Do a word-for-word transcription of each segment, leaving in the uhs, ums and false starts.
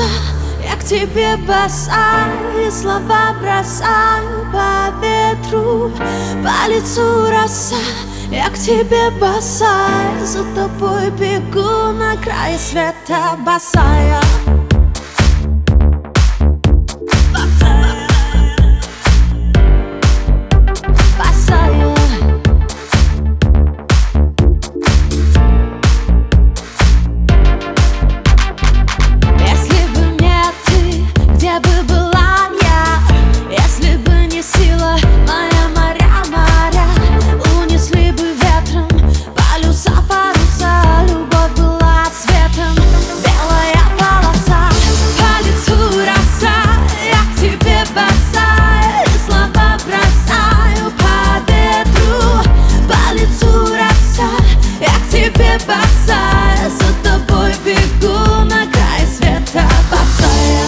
роса, я к тебе босая, и слова бросаю по ветру. По лицу роса, я к тебе босая, за тобой бегу на край света босая. Босая, за тобой бегу на край света босая.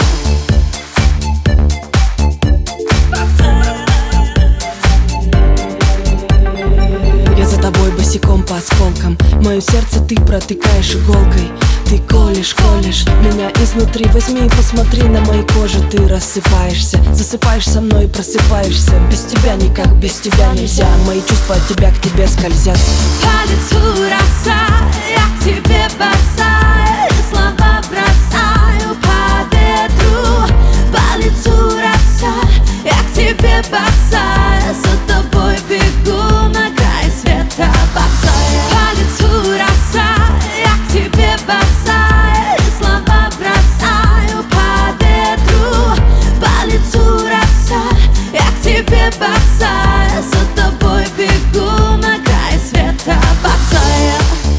Я за тобой босиком по осколкам, мое сердце ты протыкаешь иголкой. Ты колешь, колешь меня изнутри. Возьми и посмотри на моей коже. Ты рассыпаешься, засыпаешь со мной и просыпаешься. Без тебя никак, без тебя нельзя. Мои чувства от тебя к тебе скользят. По лицу роса, я к тебе босая, и слова бросаю по ветру. По лицу роса, я к тебе босая, за тобой бегу на край света босая. По лицу роса, я к тебе босая, и слова бросаю по ветру. По лицу роса, я к тебе босая, за тобой бегу на край света босая.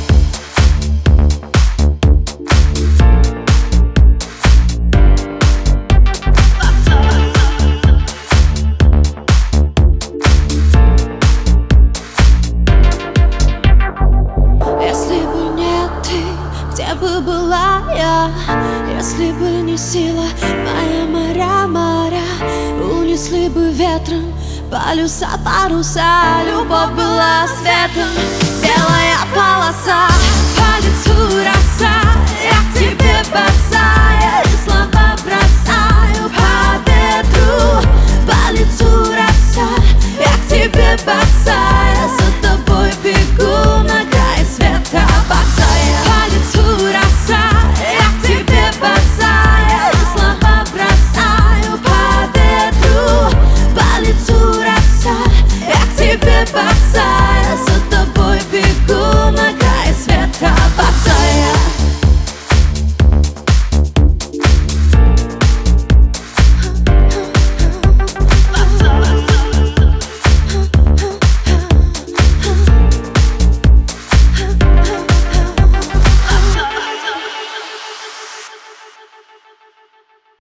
Если бы не ты, где бы была я? Если бы не сила моя, моря, моря унесли бы ветром полюса, паруса. Любовь была светом, белая полоса. По лицу роса, я к тебе босая, и слова бросаю по ветру. По лицу роса, я к тебе босая, за тобой бегу на край света босая. По лицу роса, я к тебе босая, и слова бросаю по ветру. По лицу роса, я к тебе босая.